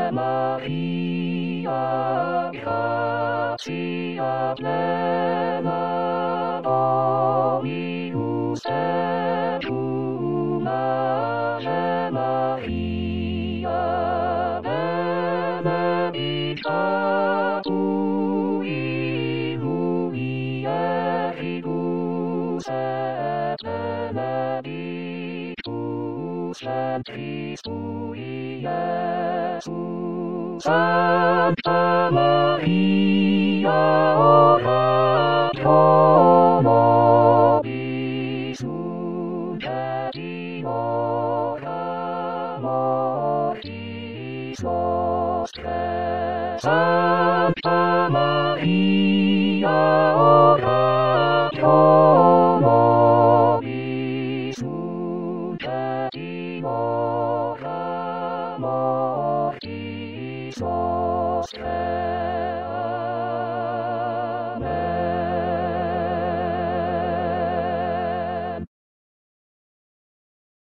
Maria, gratia plena, Dominus tecum, Ave Maria, benedicta tu in mulieribus et benedictus ventris tui, Iesus. Sancta Maria, ora pro nobis nunc et in hora mortis nostre. Sancta Maria, ora pro nobis nunc et in hora mortis nostre.